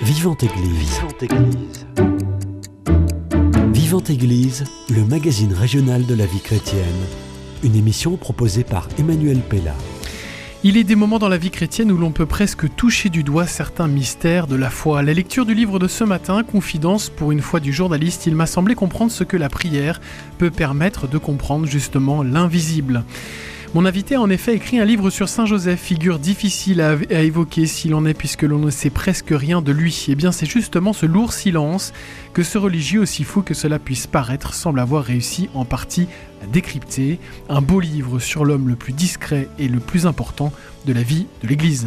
Vivante Église. Vivante Église, le magazine régional de la vie chrétienne. Une émission proposée par Emmanuel Pella. Il est des moments dans la vie chrétienne où l'on peut presque toucher du doigt certains mystères de la foi. La lecture du livre de ce matin, Confidence pour une foi du journaliste, il m'a semblé comprendre ce que la prière peut permettre de comprendre justement l'invisible. Mon invité a en effet écrit un livre sur Saint Joseph, figure difficile à évoquer s'il en est puisque l'on ne sait presque rien de lui. Eh bien c'est justement ce lourd silence que ce religieux, aussi fou que cela puisse paraître, semble avoir réussi en partie à décrypter. Un beau livre sur l'homme le plus discret et le plus important de la vie de l'Église.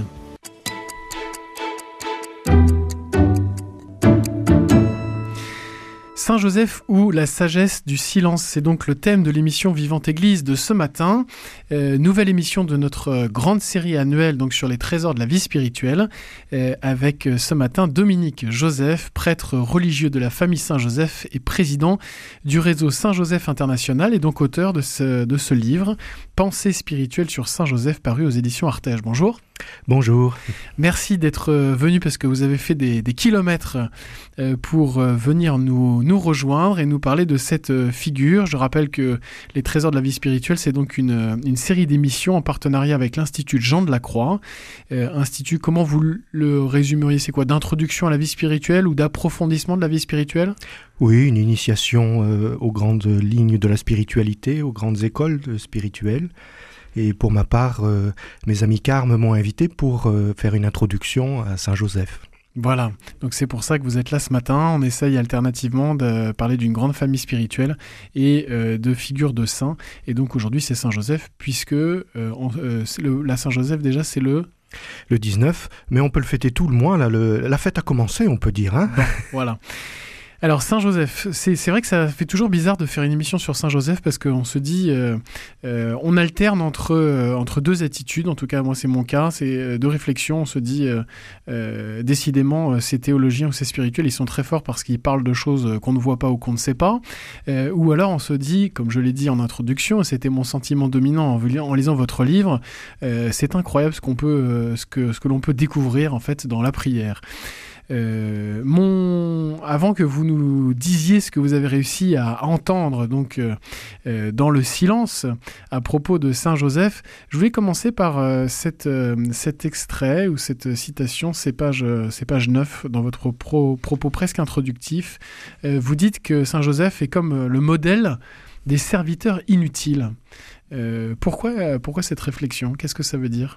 Saint Joseph ou la sagesse du silence, c'est donc le thème de l'émission Vivante Église de ce matin. Nouvelle émission de notre grande série annuelle donc sur les trésors de la vie spirituelle, avec ce matin Dominique Joseph, prêtre religieux de la famille Saint-Joseph et président du réseau Saint-Joseph International et donc auteur de ce livre, Pensée spirituelle sur Saint-Joseph, paru aux éditions Artege. Bonjour. Bonjour. Merci d'être venu parce que vous avez fait des kilomètres pour venir nous rejoindre et nous parler de cette figure. Je rappelle que les Trésors de la vie spirituelle, c'est donc une série d'émissions en partenariat avec l'Institut Jean de la Croix. Institut, comment vous le résumeriez ? C'est quoi, d'introduction à la vie spirituelle ou d'approfondissement de la vie spirituelle ? Oui, une initiation aux grandes lignes de la spiritualité, aux grandes écoles spirituelles. Et pour ma part, mes amis Carmes m'ont invité pour faire une introduction à Saint-Joseph. Voilà, donc c'est pour ça que vous êtes là ce matin. On essaye alternativement de parler d'une grande famille spirituelle et de figures de saints. Et donc aujourd'hui, c'est Saint-Joseph, puisque la Saint-Joseph, déjà, c'est le 19, mais on peut le fêter tout le mois. Là, la fête a commencé, on peut dire. Hein. Bon, voilà. Alors Saint-Joseph, c'est vrai que ça fait toujours bizarre de faire une émission sur Saint-Joseph parce qu'on se dit, on alterne entre deux attitudes, en tout cas moi c'est mon cas, c'est deux réflexions, on se dit décidément ces théologiens ou ces spirituels ils sont très forts parce qu'ils parlent de choses qu'on ne voit pas ou qu'on ne sait pas, ou alors on se dit, comme je l'ai dit en introduction, c'était mon sentiment dominant en lisant votre livre, c'est incroyable ce que l'on peut découvrir en fait dans la prière. Avant que vous nous disiez ce que vous avez réussi à entendre donc dans le silence à propos de Saint Joseph, je voulais commencer par cet extrait ou cette citation, c'est page 9 dans votre propos presque introductif. Vous dites que Saint Joseph est comme le modèle des serviteurs inutiles. Pourquoi cette réflexion ? Qu'est-ce que ça veut dire ?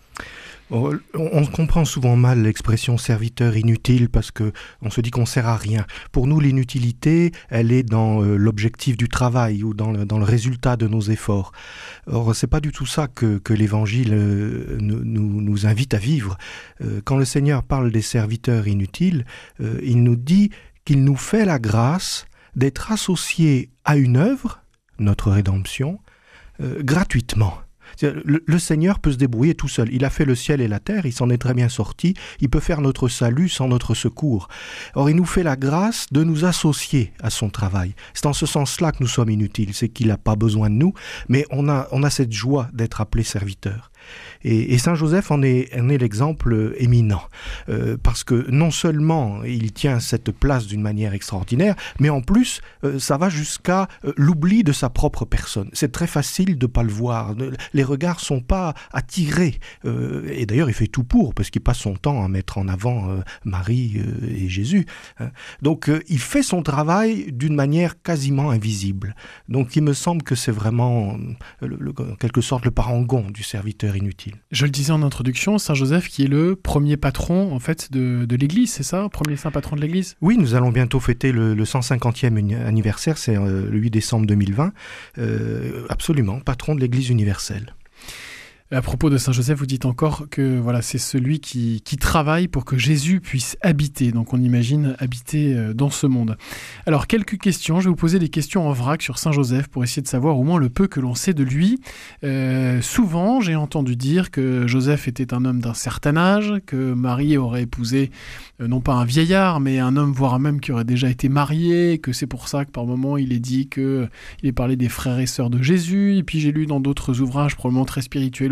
On comprend souvent mal l'expression serviteur inutile parce que on se dit qu'on sert à rien. Pour nous, l'inutilité, elle est dans l'objectif du travail ou dans le résultat de nos efforts. Or, c'est pas du tout ça que l'Évangile nous invite à vivre. Quand le Seigneur parle des serviteurs inutiles, il nous dit qu'il nous fait la grâce d'être associés à une œuvre, notre rédemption, gratuitement. Le Seigneur peut se débrouiller tout seul. Il a fait le ciel et la terre, il s'en est très bien sorti. Il peut faire notre salut sans notre secours. Or, il nous fait la grâce de nous associer à son travail. C'est en ce sens-là que nous sommes inutiles. C'est qu'il n'a pas besoin de nous, mais on a cette joie d'être appelé serviteur. Et Saint Joseph en est l'exemple éminent, parce que non seulement il tient cette place d'une manière extraordinaire, mais en plus ça va jusqu'à l'oubli de sa propre personne. C'est très facile de ne pas le voir, les regards sont pas attirés, et d'ailleurs il fait tout pour, parce qu'il passe son temps à mettre en avant Marie et Jésus. Donc il fait son travail d'une manière quasiment invisible. Donc il me semble que c'est vraiment en quelque sorte le parangon du serviteur inutile. Je le disais en introduction, Saint Joseph qui est le premier patron en fait de l'Église, c'est ça ? Premier saint patron de l'Église ? Oui, nous allons bientôt fêter le 150e anniversaire, c'est le 8 décembre 2020. Absolument, patron de l'Église universelle. À propos de Saint Joseph, vous dites encore que voilà, c'est celui qui travaille pour que Jésus puisse habiter. Donc on imagine habiter dans ce monde. Alors quelques questions, je vais vous poser des questions en vrac sur Saint Joseph pour essayer de savoir au moins le peu que l'on sait de lui. Souvent, j'ai entendu dire que Joseph était un homme d'un certain âge, que Marie aurait épousé non pas un vieillard, mais un homme voire même qui aurait déjà été marié, que c'est pour ça que par moment il est dit qu'il est parlé des frères et sœurs de Jésus. Et puis j'ai lu dans d'autres ouvrages probablement très spirituels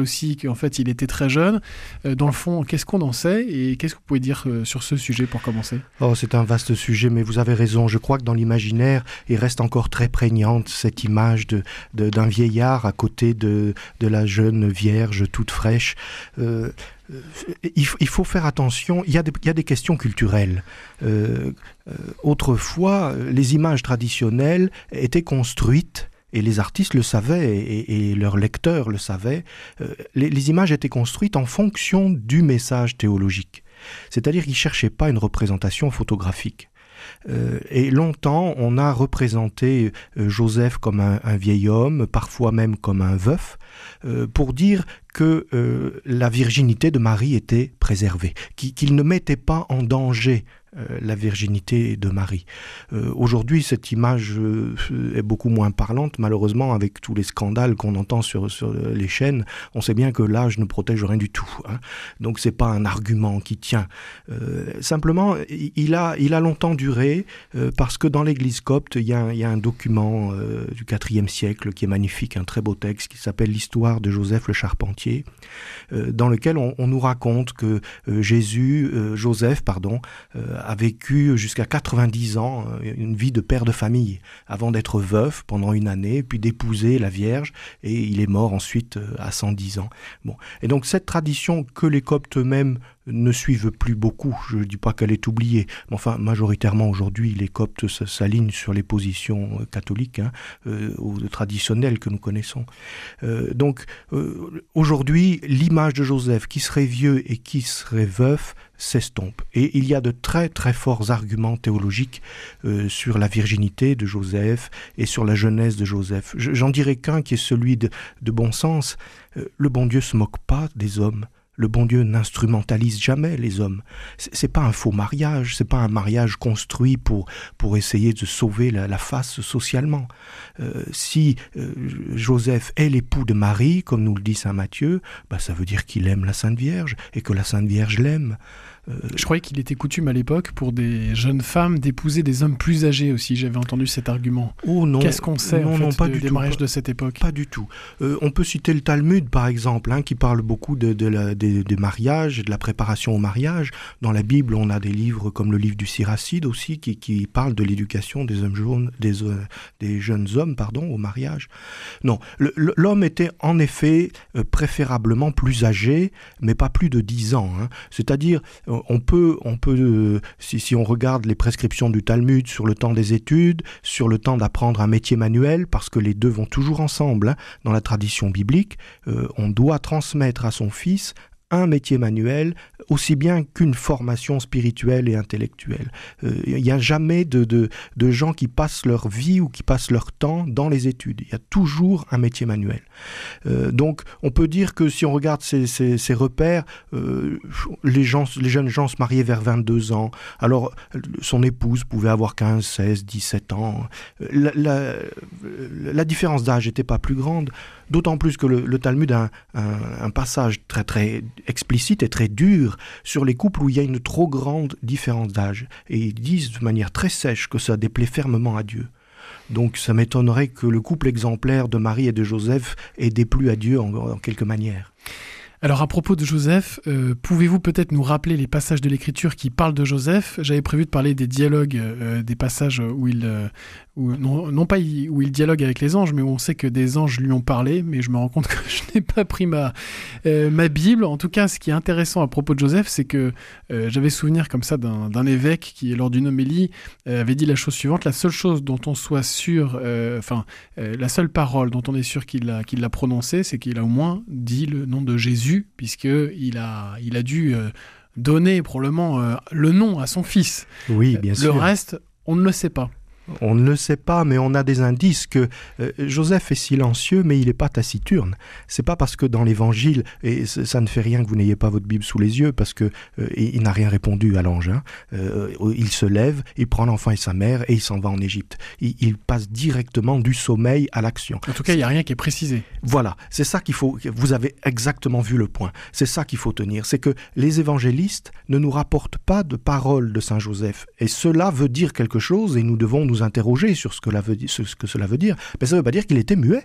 aussi qu'en fait il était très jeune. Dans le fond, qu'est-ce qu'on en sait et qu'est-ce que vous pouvez dire sur ce sujet pour commencer ? C'est un vaste sujet, mais vous avez raison. Je crois que dans l'imaginaire, il reste encore très prégnante cette image d'un vieillard à côté de la jeune vierge toute fraîche. Il faut faire attention, il y a des questions culturelles. Autrefois, les images traditionnelles étaient construites, et les artistes le savaient, et leurs lecteurs le savaient, les images étaient construites en fonction du message théologique. C'est-à-dire qu'ils ne cherchaient pas une représentation photographique. Et longtemps, on a représenté Joseph comme un vieil homme, parfois même comme un veuf, pour dire que la virginité de Marie était préservée, qu'il ne mettait pas en danger la virginité de Marie. Aujourd'hui, cette image est beaucoup moins parlante, malheureusement, avec tous les scandales qu'on entend sur les chaînes. On sait bien que l'âge ne protège rien du tout, hein. Donc c'est pas un argument qui tient. Simplement, il a longtemps duré parce que dans l'église copte, il y a un document du IVe siècle qui est magnifique, un très beau texte qui s'appelle l'histoire de Joseph le Charpentier, dans lequel on nous raconte que Joseph, a vécu jusqu'à 90 ans, une vie de père de famille, avant d'être veuf pendant une année, puis d'épouser la Vierge, et il est mort ensuite à 110 ans. Bon. Et donc cette tradition que les Coptes eux-mêmes ne suivent plus beaucoup, je ne dis pas qu'elle est oubliée, mais enfin majoritairement aujourd'hui les Coptes s'alignent sur les positions catholiques, ou traditionnelles que nous connaissons. Donc aujourd'hui l'image de Joseph qui serait vieux et qui serait veuf s'estompe. Et il y a de très très forts arguments théologiques sur la virginité de Joseph et sur la jeunesse de Joseph. J'en dirais qu'un qui est celui de bon sens. Le bon Dieu se moque pas des hommes. Le bon Dieu n'instrumentalise jamais les hommes. C'est pas un faux mariage, c'est pas un mariage construit pour essayer de sauver la face socialement. Si Joseph est l'époux de Marie, comme nous le dit saint Matthieu, ça veut dire qu'il aime la Sainte Vierge et que la Sainte Vierge l'aime. Je croyais qu'il était coutume à l'époque pour des jeunes femmes d'épouser des hommes plus âgés aussi. J'avais entendu cet argument. Oh non. Qu'est-ce qu'on sait des mariages de cette époque ? Pas du tout. On peut citer le Talmud par exemple, qui parle beaucoup des mariages et de la préparation au mariage. Dans la Bible, on a des livres comme le livre du Siracide aussi qui parle de l'éducation des jeunes hommes au mariage. Non, l'homme était en effet préférablement plus âgé, mais pas plus de 10 ans. C'est-à-dire on peut si on regarde les prescriptions du Talmud sur le temps des études, sur le temps d'apprendre un métier manuel, parce que les deux vont toujours ensemble, dans la tradition biblique, on doit transmettre à son fils un métier manuel aussi bien qu'une formation spirituelle et intellectuelle. Il n'y a jamais de gens qui passent leur vie ou qui passent leur temps dans les études. Il y a toujours un métier manuel. Donc on peut dire que si on regarde ces repères, les jeunes gens se mariaient vers 22 ans. Alors son épouse pouvait avoir 15, 16, 17 ans. La différence d'âge n'était pas plus grande. D'autant plus que le Talmud a un passage très très explicite et très dur sur les couples où il y a une trop grande différence d'âge. Et ils disent de manière très sèche que ça déplaît fermement à Dieu. Donc ça m'étonnerait que le couple exemplaire de Marie et de Joseph ait déplu à Dieu en quelque manière. Alors à propos de Joseph, pouvez-vous peut-être nous rappeler les passages de l'Écriture qui parlent de Joseph ? J'avais prévu de parler des dialogues, des passages où il dialogue avec les anges, mais où on sait que des anges lui ont parlé, mais je me rends compte que je n'ai pas pris ma Bible. En tout cas, ce qui est intéressant à propos de Joseph, c'est que j'avais souvenir comme ça d'un évêque qui, lors d'une homélie, avait dit la chose suivante: la seule chose dont on soit sûr, la seule parole dont on est sûr qu'il l'a prononcée, c'est qu'il a au moins dit le nom de Jésus, puisqu'il a dû donner probablement le nom à son fils. Oui, bien sûr. Le reste, on ne le sait pas. On ne le sait pas, mais on a des indices que Joseph est silencieux, mais il n'est pas taciturne. C'est pas parce que dans l'Évangile, et ça ne fait rien que vous n'ayez pas votre Bible sous les yeux, parce que il n'a rien répondu à l'ange. Il se lève, il prend l'enfant et sa mère, et il s'en va en Égypte. Il passe directement du sommeil à l'action. En tout cas, il n'y a rien qui est précisé. Voilà, c'est ça qu'il faut. Vous avez exactement vu le point. C'est ça qu'il faut tenir. C'est que les évangélistes ne nous rapportent pas de paroles de Saint Joseph. Et cela veut dire quelque chose, et nous devons nous interroger sur ce que cela veut dire. Mais ça ne veut pas dire qu'il était muet.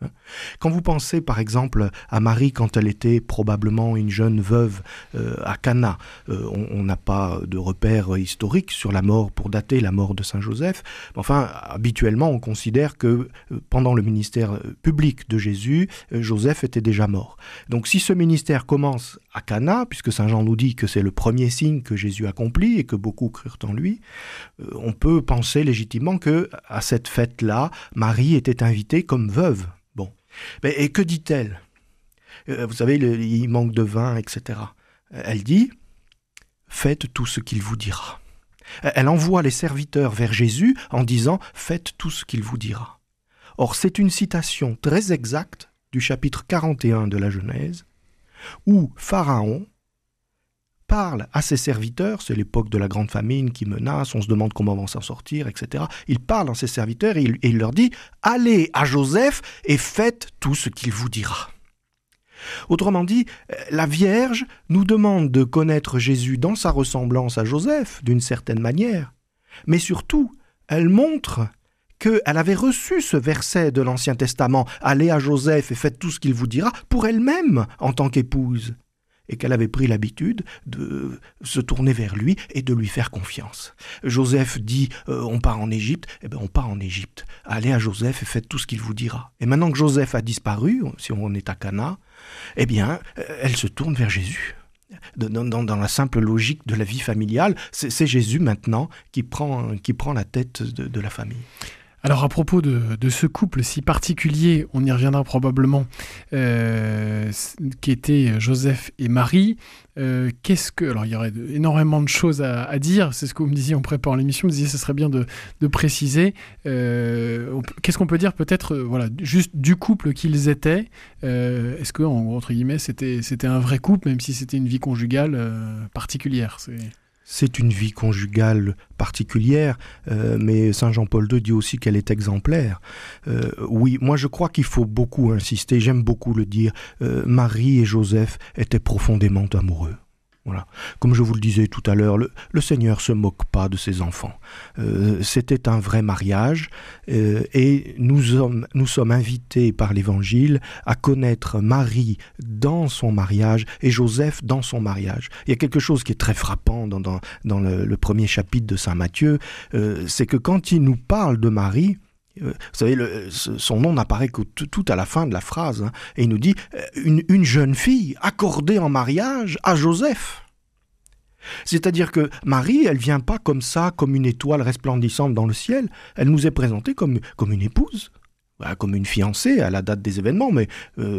Quand vous pensez par exemple à Marie quand elle était probablement une jeune veuve à Cana, on n'a pas de repères historiques sur la mort pour dater la mort de Saint Joseph. Enfin, habituellement on considère que pendant le ministère public de Jésus, Joseph était déjà mort. Donc si ce ministère commence à Cana, puisque Saint Jean nous dit que c'est le premier signe que Jésus accomplit et que beaucoup crurent en lui, on peut penser légitimement que à cette fête-là, Marie était invitée comme veuve. Bon. Et que dit-elle ? Vous savez, il manque de vin, etc. Elle dit « Faites tout ce qu'il vous dira ». Elle envoie les serviteurs vers Jésus en disant « Faites tout ce qu'il vous dira ». Or, c'est une citation très exacte du chapitre 41 de la Genèse, où Pharaon parle à ses serviteurs, c'est l'époque de la grande famine qui menace, on se demande comment on va s'en sortir, etc. Il parle à ses serviteurs et il leur dit « Allez à Joseph et faites tout ce qu'il vous dira ». Autrement dit, la Vierge nous demande de connaître Jésus dans sa ressemblance à Joseph, d'une certaine manière, mais surtout, elle montre qu'elle avait reçu ce verset de l'Ancien Testament « Allez à Joseph et faites tout ce qu'il vous dira » pour elle-même en tant qu'épouse, et qu'elle avait pris l'habitude de se tourner vers lui et de lui faire confiance. Joseph dit « on part en Égypte », eh bien on part en Égypte. Allez à Joseph et faites tout ce qu'il vous dira. Et maintenant que Joseph a disparu, si on est à Cana, eh bien elle se tourne vers Jésus. Dans la simple logique de la vie familiale, c'est Jésus maintenant qui prend la tête de la famille. Alors à propos de ce couple si particulier, on y reviendra probablement, qui était Joseph et Marie, alors il y aurait énormément de choses à dire, c'est ce que vous me disiez en préparant l'émission, vous me disiez que ce serait bien de préciser. Qu'est-ce qu'on peut dire peut-être juste du couple qu'ils étaient, est-ce que, entre guillemets, c'était un vrai couple, même si c'était une vie conjugale particulière C'est une vie conjugale particulière, mais Saint Jean-Paul II dit aussi qu'elle est exemplaire. Oui, moi je crois qu'il faut beaucoup insister, j'aime beaucoup le dire, Marie et Joseph étaient profondément amoureux. Voilà. Comme je vous le disais tout à l'heure, le Seigneur ne se moque pas de ses enfants. C'était un vrai mariage et nous sommes invités par l'Évangile à connaître Marie dans son mariage et Joseph dans son mariage. Il y a quelque chose qui est très frappant dans le premier chapitre de Saint Matthieu, c'est que quand il nous parle de Marie, vous savez, son nom n'apparaît que tout à la fin de la phrase, hein, et il nous dit une jeune fille accordée en mariage à Joseph. C'est-à-dire que Marie, elle vient pas comme ça, comme une étoile resplendissante dans le ciel, elle nous est présentée comme une épouse, comme une fiancée à la date des événements, mais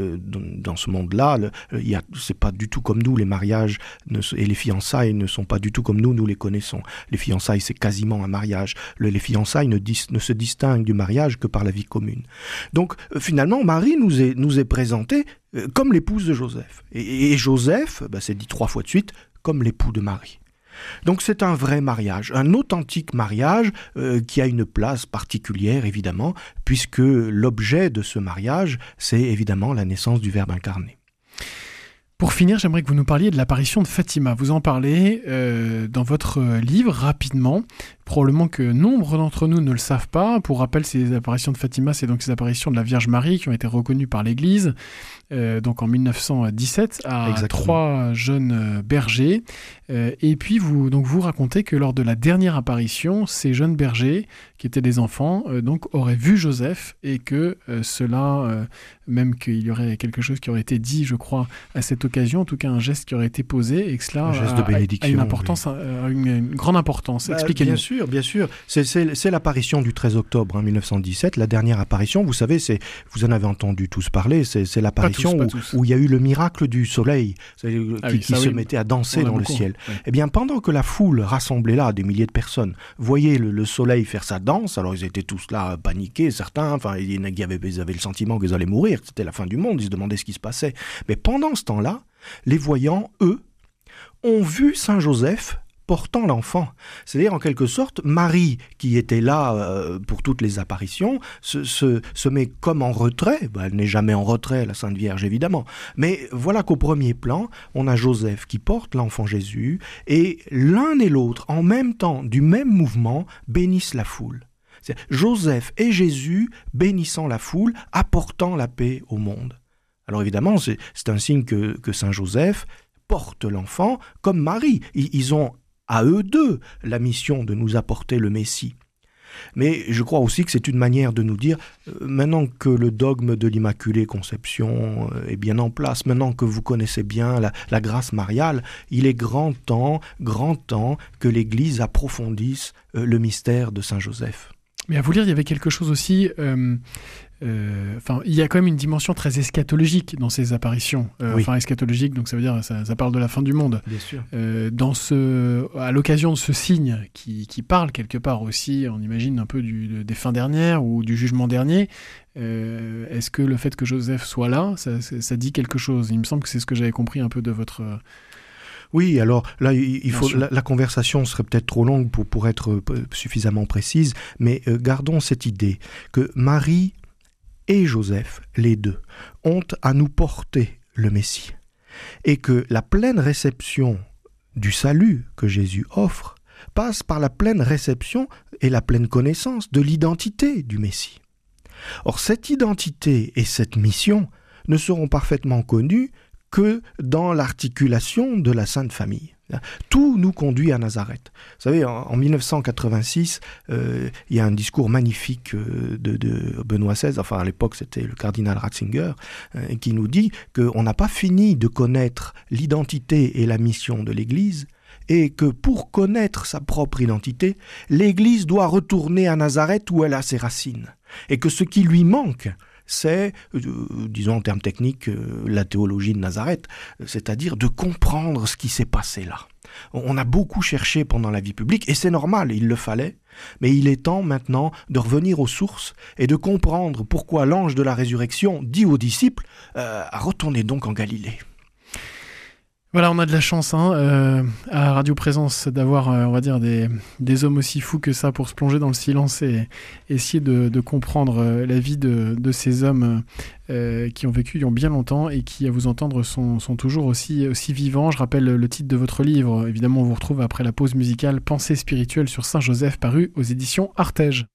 dans ce monde-là, c'est pas du tout comme nous, les mariages et les fiançailles ne sont pas du tout comme nous les connaissons. Les fiançailles, c'est quasiment un mariage. Les fiançailles ne se distinguent du mariage que par la vie commune. Donc, finalement, Marie nous est présentée comme l'épouse de Joseph. Et Joseph, c'est dit 3 fois de suite, comme l'époux de Marie. Donc c'est un vrai mariage, un authentique mariage qui a une place particulière évidemment, puisque l'objet de ce mariage, c'est évidemment la naissance du Verbe incarné. Pour finir, j'aimerais que vous nous parliez de l'apparition de Fatima. Vous en parlez dans votre livre rapidement. Probablement que nombre d'entre nous ne le savent pas. Pour rappel, ces apparitions de Fatima, c'est donc ces apparitions de la Vierge Marie qui ont été reconnues par l'Église, donc en 1917, à Exactement. 3 jeunes bergers. Et puis vous racontez que lors de la dernière apparition, ces jeunes bergers, qui étaient des enfants, donc auraient vu Joseph et que cela, même qu'il y aurait quelque chose qui aurait été dit, je crois, à cette occasion, en tout cas un geste qui aurait été posé et que cela a une importance, une grande importance. Expliquez-nous. Bien sûr. C'est l'apparition du 13 octobre 1917, la dernière apparition. Vous savez, vous en avez entendu tous parler, c'est l'apparition où il y a eu le miracle du soleil qui se mettait à danser dans le ciel. Oui. Eh bien, pendant que la foule rassemblée là, des milliers de personnes, voyait le soleil faire sa danse, alors ils étaient tous là paniqués, certains, enfin, ils avaient le sentiment qu'ils allaient mourir, que c'était la fin du monde, ils se demandaient ce qui se passait. Mais pendant ce temps-là, les voyants, eux, ont vu Saint Joseph portant l'enfant. C'est-à-dire, en quelque sorte, Marie, qui était là pour toutes les apparitions, se met comme en retrait. Elle n'est jamais en retrait, la Sainte Vierge, évidemment. Mais voilà qu'au premier plan, on a Joseph qui porte l'enfant Jésus, et l'un et l'autre, en même temps, du même mouvement, bénissent la foule. C'est Joseph et Jésus bénissant la foule, apportant la paix au monde. Alors évidemment, c'est un signe que Saint Joseph porte l'enfant comme Marie. Ils ont à eux deux la mission de nous apporter le Messie. Mais je crois aussi que c'est une manière de nous dire, maintenant que le dogme de l'Immaculée Conception est bien en place, maintenant que vous connaissez bien la grâce mariale, il est grand temps que l'Église approfondisse le mystère de Saint Joseph. Mais à vous lire, il y avait quelque chose aussi... il y a quand même une dimension très eschatologique dans ces apparitions. Oui. Enfin, eschatologique, donc ça veut dire ça parle de la fin du monde. Bien sûr. À l'occasion de ce signe qui parle quelque part aussi, on imagine un peu des fins dernières ou du jugement dernier, est-ce que le fait que Joseph soit là, ça dit quelque chose? Il me semble que c'est ce que j'avais compris un peu de votre... Oui, alors là, la conversation serait peut-être trop longue pour être suffisamment précise, mais gardons cette idée que Marie et Joseph, les deux, ont à nous porter le Messie, et que la pleine réception du salut que Jésus offre passe par la pleine réception et la pleine connaissance de l'identité du Messie. Or, cette identité et cette mission ne seront parfaitement connues que dans l'articulation de la Sainte Famille. Tout nous conduit à Nazareth. Vous savez, en 1986, il y a un discours magnifique de Benoît XVI, enfin à l'époque c'était le cardinal Ratzinger, qui nous dit qu'on n'a pas fini de connaître l'identité et la mission de l'Église, et que pour connaître sa propre identité, l'Église doit retourner à Nazareth où elle a ses racines, et que ce qui lui manque, c'est, disons en termes techniques, la théologie de Nazareth, c'est-à-dire de comprendre ce qui s'est passé là. On a beaucoup cherché pendant la vie publique, et c'est normal, il le fallait, mais il est temps maintenant de revenir aux sources et de comprendre pourquoi l'ange de la résurrection dit aux disciples « Retournez donc en Galilée ». Voilà, on a de la chance à Radio Présence d'avoir, on va dire, des hommes aussi fous que ça pour se plonger dans le silence et essayer de comprendre la vie de ces hommes qui ont vécu il y a bien longtemps et qui, à vous entendre, sont toujours aussi vivants. Je rappelle le titre de votre livre. Évidemment, on vous retrouve après la pause musicale « Pensée spirituelle sur Saint Joseph » paru aux éditions Artege.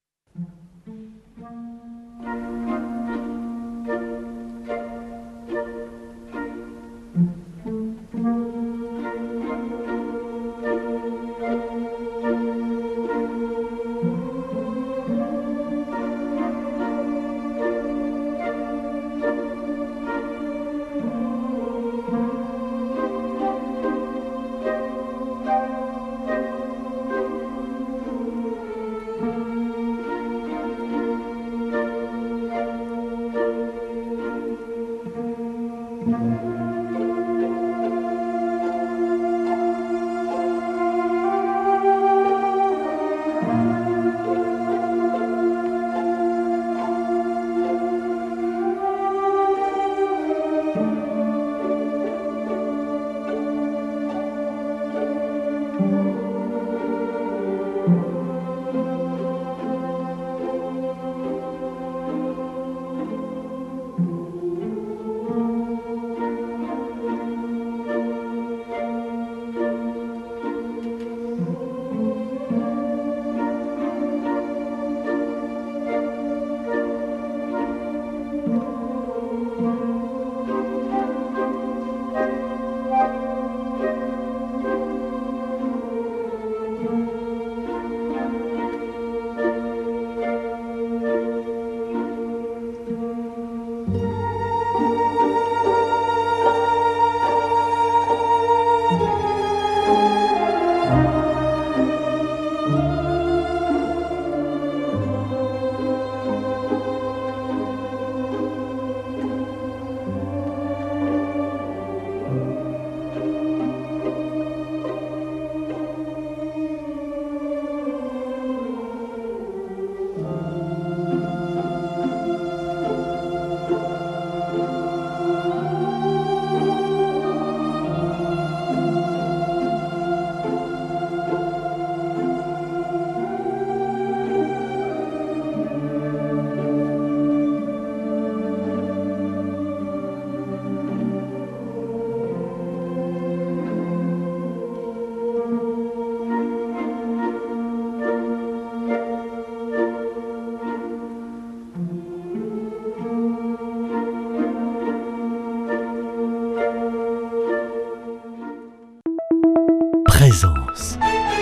présence.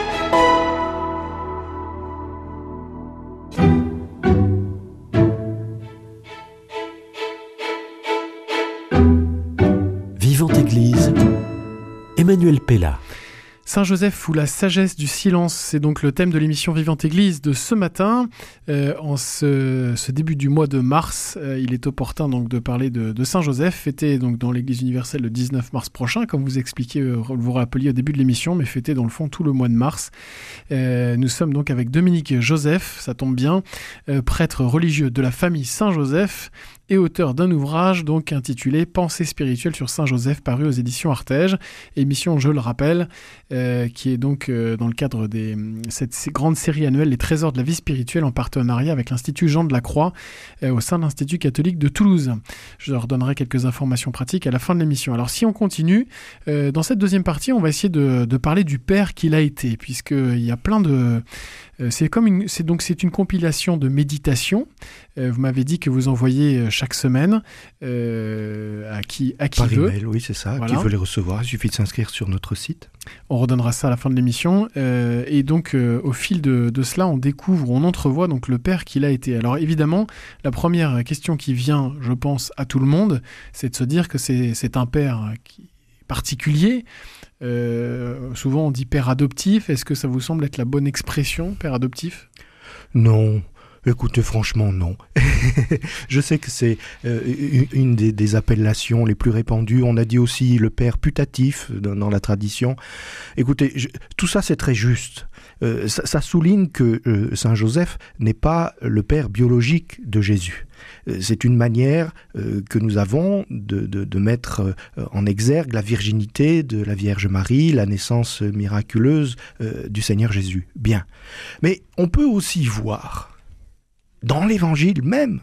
Vivante Église, Emmanuel Pella. Saint Joseph ou la sagesse du silence, c'est donc le thème de l'émission Vivante Église de ce matin. En ce début du mois de mars, il est opportun donc de parler de Saint Joseph, fêté donc dans l'Église universelle le 19 mars prochain, comme vous expliquiez, vous rappeliez au début de l'émission, mais fêté dans le fond tout le mois de mars. Nous sommes donc avec Dominique Joseph, ça tombe bien, prêtre religieux de la famille Saint Joseph et auteur d'un ouvrage donc intitulé Pensée spirituelle sur Saint Joseph, paru aux éditions Artege, émission, je le rappelle, qui est donc dans le cadre de cette grande série annuelle Les Trésors de la vie spirituelle en partenariat avec l'Institut Jean de la Croix au sein de l'Institut catholique de Toulouse. Je leur donnerai quelques informations pratiques à la fin de l'émission. Alors si on continue, dans cette deuxième partie, on va essayer de parler du Père qu'il a été, puisqu'il y a plein de... C'est une compilation de méditations. Vous m'avez dit que vous envoyez chaque semaine à qui Par veut. email, oui, c'est ça. Voilà. Qui veut les recevoir, il suffit de s'inscrire sur notre site. On redonnera ça à la fin de l'émission. Et donc, au fil de cela, on découvre, on entrevoit donc le Père qu'il a été. Alors évidemment, la première question qui vient, je pense, à tout le monde, c'est de se dire que c'est un Père particulier. Souvent on dit père adoptif. Est-ce que ça vous semble être la bonne expression, père adoptif ? Non, écoutez, franchement, non. Je sais que c'est une des appellations les plus répandues. On a dit aussi le père putatif dans la tradition. Écoutez, tout ça c'est très juste. Ça souligne que Saint Joseph n'est pas le père biologique de Jésus. C'est une manière que nous avons de mettre en exergue la virginité de la Vierge Marie, la naissance miraculeuse du Seigneur Jésus. Bien. Mais on peut aussi voir dans l'Évangile même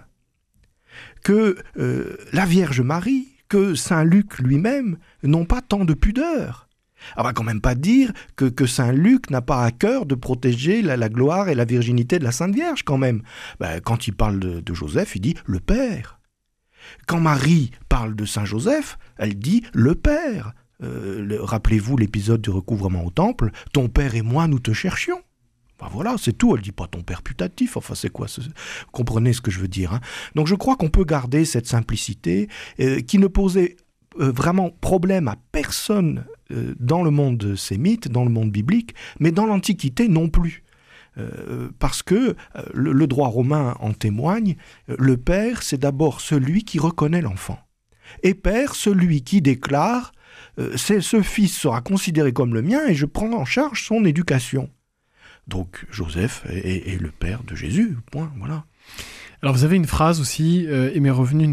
que la Vierge Marie, que Saint Luc lui-même n'ont pas tant de pudeur. On va quand même pas dire que Saint Luc n'a pas à cœur de protéger la gloire et la virginité de la Sainte Vierge quand même. Quand il parle de Joseph, il dit « le Père ». Quand Marie parle de Saint Joseph, elle dit « le Père ». Rappelez-vous l'épisode du recouvrement au temple, « ton Père et moi nous te cherchions ». Voilà, c'est tout. Elle dit pas ton père putatif. Enfin, c'est quoi ? Vous comprenez ce que je veux dire, hein ? Donc, je crois qu'on peut garder cette simplicité qui ne posait vraiment problème à personne dans le monde sémite, dans le monde biblique, mais dans l'Antiquité non plus. Parce que le droit romain en témoigne, le père, c'est d'abord celui qui reconnaît l'enfant. Et père, celui qui déclare ce fils sera considéré comme le mien et je prends en charge son éducation. Donc Joseph est le père de Jésus, point, voilà. Alors vous avez une phrase aussi, et m'est revenue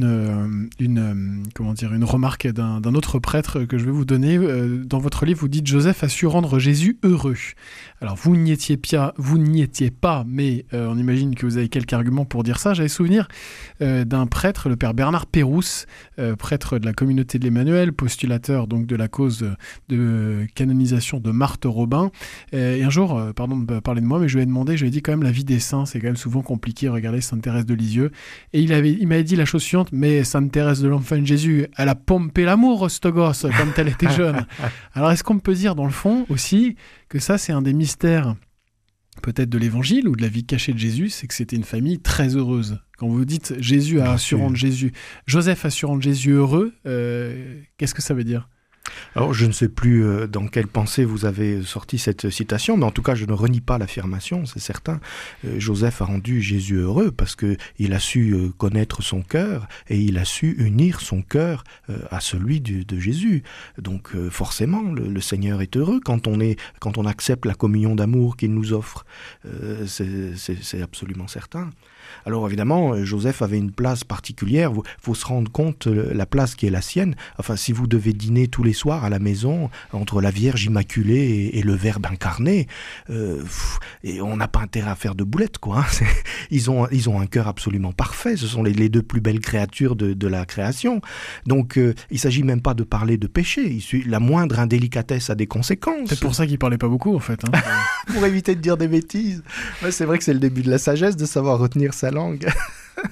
une remarque d'un autre prêtre que je vais vous donner. Dans votre livre, vous dites « Joseph a su rendre Jésus heureux ». Alors vous n'y étiez pas, mais on imagine que vous avez quelques arguments pour dire ça. J'avais souvenir d'un prêtre, le père Bernard Pérouse, prêtre de la communauté de l'Emmanuel, postulateur donc de la cause de canonisation de Marthe Robin. Et un jour, pardon de parler de moi, mais je lui ai demandé, je lui ai dit quand même la vie des saints, c'est quand même souvent compliqué. Regardez Sainte Thérèse de Lisieux. Et il m'avait dit la chose suivante, mais Sainte Thérèse de l'Enfant de Jésus, elle a pompé l'amour, cette gosse, quand elle était jeune. Alors est-ce qu'on peut dire dans le fond aussi que ça c'est un des mystères peut-être de l'évangile ou de la vie cachée de Jésus, c'est que c'était une famille très heureuse. Quand vous dites Jésus a su rendre Jésus, Joseph a su rendre Jésus heureux, qu'est-ce que ça veut dire ? Alors, je ne sais plus dans quelle pensée vous avez sorti cette citation, mais en tout cas, je ne renie pas l'affirmation, c'est certain. Joseph a rendu Jésus heureux parce qu'il a su connaître son cœur et il a su unir son cœur à celui de Jésus. Donc, forcément, le Seigneur est heureux quand on accepte la communion d'amour qu'il nous offre. C'est absolument certain. Alors évidemment, Joseph avait une place particulière. Faut se rendre compte la place qui est la sienne. Enfin, si vous devez dîner tous les soirs à la maison entre la Vierge Immaculée et le Verbe incarné, et on n'a pas intérêt à faire de boulettes, quoi. Ils ont un cœur absolument parfait. Ce sont les deux plus belles créatures de la création. Donc, il s'agit même pas de parler de péché. La moindre indélicatesse a des conséquences. C'est pour ça qu'il parlait pas beaucoup, en fait. Hein. Pour éviter de dire des bêtises. Ouais, c'est vrai que c'est le début de la sagesse de savoir retenir sa langue.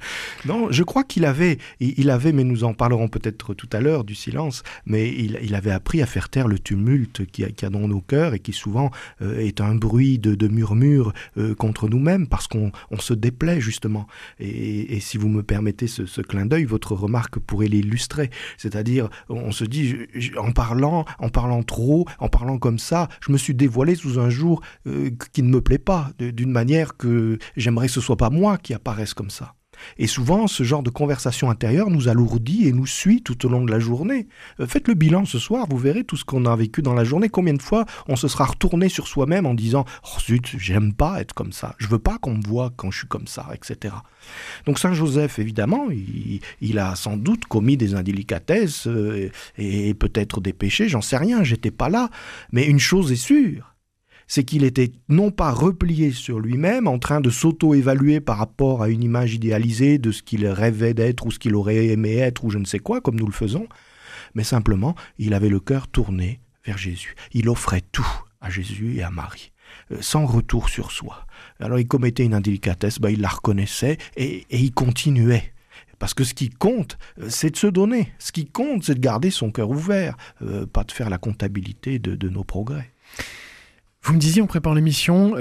Non, je crois qu'il avait, mais nous en parlerons peut-être tout à l'heure du silence, mais il avait appris à faire taire le tumulte qu'il y a dans nos cœurs et qui souvent est un bruit de murmure contre nous-mêmes parce qu'on se déplaît justement. Et si vous me permettez ce clin d'œil, votre remarque pourrait l'illustrer. C'est-à-dire, on se dit, en parlant trop, en parlant comme ça, je me suis dévoilé sous un jour qui ne me plaît pas, d'une manière que j'aimerais que ce soit pas moi qui apparaisse comme ça. Et souvent, ce genre de conversation intérieure nous alourdit et nous suit tout au long de la journée. Faites le bilan ce soir, vous verrez tout ce qu'on a vécu dans la journée. Combien de fois on se sera retourné sur soi-même en disant « Oh zut, j'aime pas être comme ça, je veux pas qu'on me voie quand je suis comme ça, etc. » Donc Saint Joseph, évidemment, il a sans doute commis des indélicatesses et peut-être des péchés, j'en sais rien, j'étais pas là. Mais une chose est sûre, c'est qu'il était non pas replié sur lui-même, en train de s'auto-évaluer par rapport à une image idéalisée de ce qu'il rêvait d'être ou ce qu'il aurait aimé être ou je ne sais quoi, comme nous le faisons, mais simplement, il avait le cœur tourné vers Jésus. Il offrait tout à Jésus et à Marie, sans retour sur soi. Alors il commettait une indélicatesse, il la reconnaissait et il continuait. Parce que ce qui compte, c'est de se donner. Ce qui compte, c'est de garder son cœur ouvert, pas de faire la comptabilité de nos progrès. Vous me disiez en préparant l'émission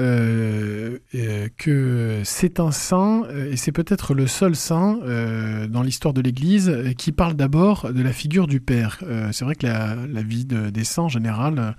que c'est un saint, et c'est peut-être le seul saint dans l'histoire de l'Église qui parle d'abord de la figure du Père. C'est vrai que la vie des saints en général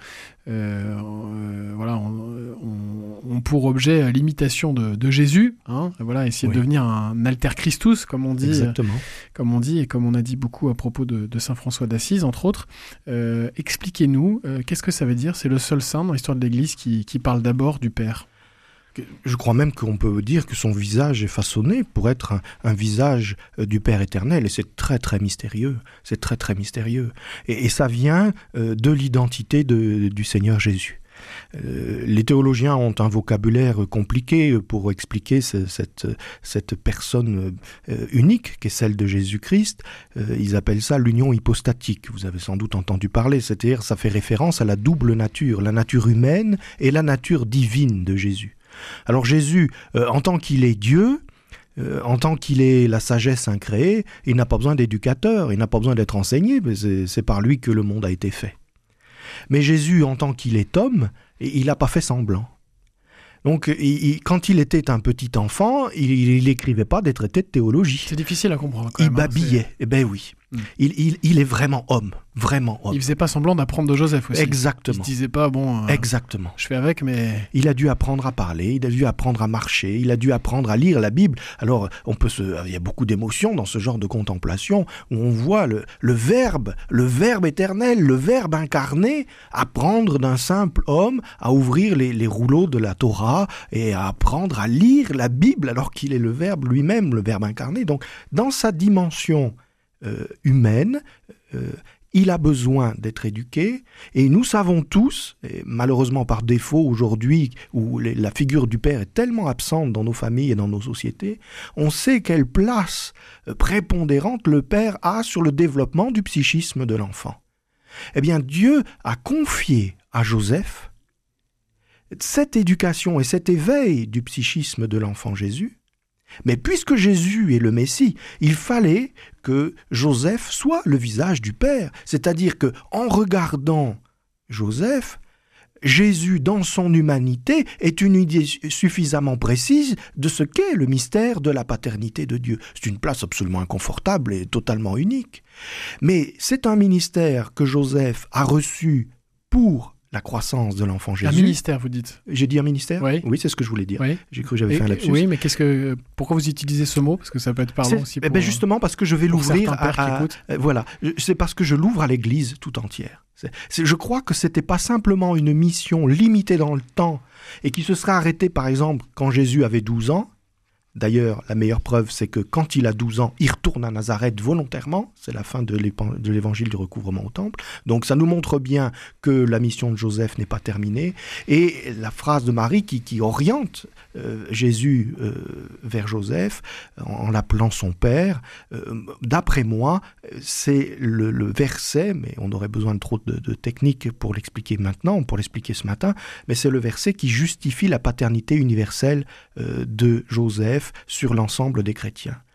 ont pour objet l'imitation de Jésus, essayer de devenir un alter Christus, comme on dit. Exactement. Comme on dit et comme on a dit beaucoup à propos de saint François d'Assise, entre autres. Expliquez-nous, qu'est-ce que ça veut dire ? C'est le seul saint dans l'histoire de l'Église qui parle d'abord du Père. Je crois même qu'on peut dire que son visage est façonné pour être un visage du Père éternel, et c'est très très mystérieux, c'est très très mystérieux. Et ça vient de l'identité du Seigneur Jésus. Les théologiens ont un vocabulaire compliqué pour expliquer cette personne unique qu'est celle de Jésus-Christ. Ils appellent ça l'union hypostatique. Vous avez sans doute entendu parler, c'est-à-dire ça fait référence à la double nature, la nature humaine et la nature divine de Jésus. Alors Jésus, en tant qu'il est Dieu, en tant qu'il est la sagesse incréée, il n'a pas besoin d'éducateur, il n'a pas besoin d'être enseigné, c'est par lui que le monde a été fait. Mais Jésus, en tant qu'il est homme, il n'a pas fait semblant. Donc, quand il était un petit enfant, il n'écrivait pas des traités de théologie. C'est difficile à comprendre quand même. Il babillait. Eh bien oui. Il est vraiment homme. Vraiment homme. Il faisait pas semblant d'apprendre de Joseph aussi. Exactement. Il se disait pas, exactement. Je fais avec, mais... Il a dû apprendre à parler, il a dû apprendre à marcher, il a dû apprendre à lire la Bible. Alors, il y a beaucoup d'émotions dans ce genre de contemplation où on voit le verbe éternel, le verbe incarné, apprendre d'un simple homme à ouvrir les rouleaux de la Torah et à apprendre à lire la Bible alors qu'il est le verbe lui-même, le verbe incarné. Donc, dans sa dimension humaine, il a besoin d'être éduqué, et nous savons tous, et malheureusement par défaut aujourd'hui, où la figure du Père est tellement absente dans nos familles et dans nos sociétés, on sait quelle place prépondérante le Père a sur le développement du psychisme de l'enfant. Eh bien, Dieu a confié à Joseph cette éducation et cet éveil du psychisme de l'enfant Jésus. Mais puisque Jésus est le Messie, il fallait que Joseph soit le visage du Père. C'est-à-dire qu'en regardant Joseph, Jésus, dans son humanité, est une idée suffisamment précise de ce qu'est le mystère de la paternité de Dieu. C'est une place absolument inconfortable et totalement unique. Mais c'est un ministère que Joseph a reçu pour la croissance de l'enfant Jésus. Un ministère, vous dites ? J'ai dit un ministère ? Oui, c'est ce que je voulais dire. Oui. J'ai cru que j'avais fait un lapsus. Oui, mais pourquoi vous utilisez ce mot ? Parce que ça peut être parlant aussi pour... justement parce que je vais l'ouvrir voilà. C'est parce que je l'ouvre à l'Église tout entière. Je crois que c'était pas simplement une mission limitée dans le temps et qui se serait arrêtée, par exemple, quand Jésus avait 12 ans. D'ailleurs, la meilleure preuve, c'est que quand il a 12 ans, il retourne à Nazareth volontairement. C'est la fin de l'évangile du recouvrement au temple. Donc ça nous montre bien que la mission de Joseph n'est pas terminée. Et la phrase de Marie qui oriente Jésus vers Joseph, en l'appelant son père, d'après moi, c'est le verset, mais on aurait besoin de trop de techniques pour l'expliquer maintenant, pour l'expliquer ce matin, mais c'est le verset qui justifie la paternité universelle de Joseph sur l'ensemble des chrétiens.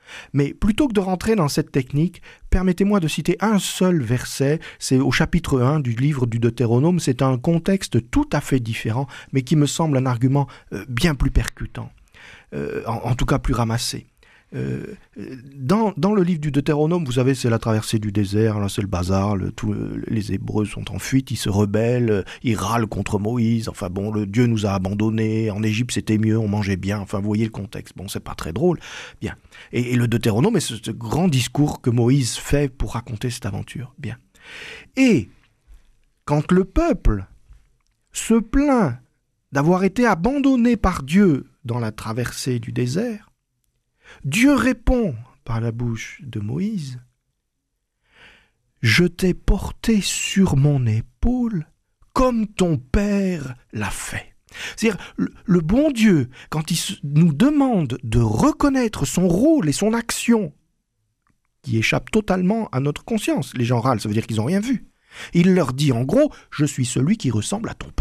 Mais plutôt que de rentrer dans cette technique, permettez-moi de citer un seul verset, c'est au chapitre 1 du livre du Deutéronome, c'est un contexte tout à fait différent, mais qui me semble un argument bien plus percutant, en tout cas plus ramassé. Dans le livre du Deutéronome, vous savez, c'est la traversée du désert, là c'est le bazar, les Hébreux sont en fuite, ils se rebellent, ils râlent contre Moïse, enfin bon, le Dieu nous a abandonnés, en Égypte c'était mieux, on mangeait bien, enfin vous voyez le contexte, bon c'est pas très drôle, bien. Et le Deutéronome est ce grand discours que Moïse fait pour raconter cette aventure, bien. Et quand le peuple se plaint d'avoir été abandonné par Dieu dans la traversée du désert, Dieu répond par la bouche de Moïse « Je t'ai porté sur mon épaule comme ton père l'a fait. » C'est-à-dire, le bon Dieu, quand il nous demande de reconnaître son rôle et son action, qui échappe totalement à notre conscience, les gens râlent, ça veut dire qu'ils n'ont rien vu. Il leur dit en gros « Je suis celui qui ressemble à ton père. »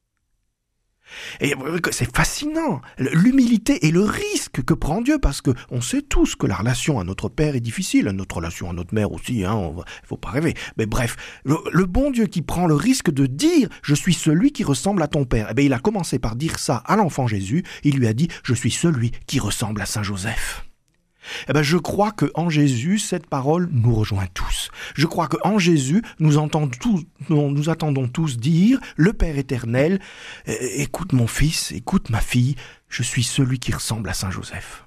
Et c'est fascinant, l'humilité et le risque que prend Dieu, parce qu'on sait tous que la relation à notre père est difficile, notre relation à notre mère aussi, il ne faut pas rêver. Mais bref, le bon Dieu qui prend le risque de dire « Je suis celui qui ressemble à ton père », eh bien, il a commencé par dire ça à l'enfant Jésus, il lui a dit « Je suis celui qui ressemble à Saint Joseph ». Eh bien, je crois qu'en Jésus, cette parole nous rejoint tous. Je crois qu'en Jésus, nous attendons tous dire, le Père éternel, écoute mon fils, écoute ma fille, je suis celui qui ressemble à Saint Joseph.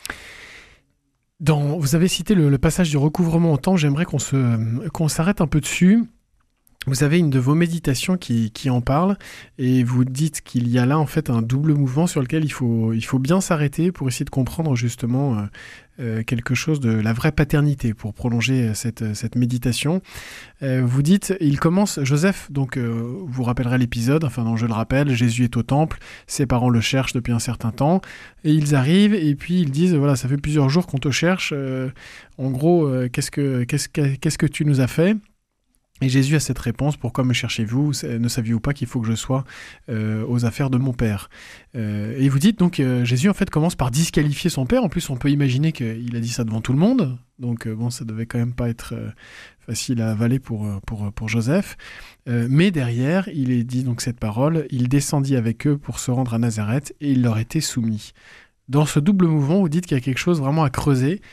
Vous avez cité le passage du recouvrement au temple, j'aimerais qu'on s'arrête un peu dessus. Vous avez une de vos méditations qui en parle, et vous dites qu'il y a là en fait un double mouvement sur lequel il faut bien s'arrêter pour essayer de comprendre justement quelque chose de la vraie paternité, pour prolonger cette méditation. Vous dites, il commence, Joseph, donc vous rappellerez l'épisode, enfin non, je le rappelle, Jésus est au temple, ses parents le cherchent depuis un certain temps, et ils arrivent, et puis ils disent, voilà, ça fait plusieurs jours qu'on te cherche, en gros, qu'est-ce que tu nous as fait ? Et Jésus a cette réponse, pourquoi me cherchez-vous ? Ne saviez-vous pas qu'il faut que je sois aux affaires de mon père ? Et vous dites donc, Jésus en fait commence par disqualifier son père. En plus, on peut imaginer qu'il a dit ça devant tout le monde. Donc bon, ça devait quand même pas être facile à avaler pour Joseph. Mais derrière, il est dit donc cette parole, il descendit avec eux pour se rendre à Nazareth et il leur était soumis. Dans ce double mouvement, vous dites qu'il y a quelque chose vraiment à creuser.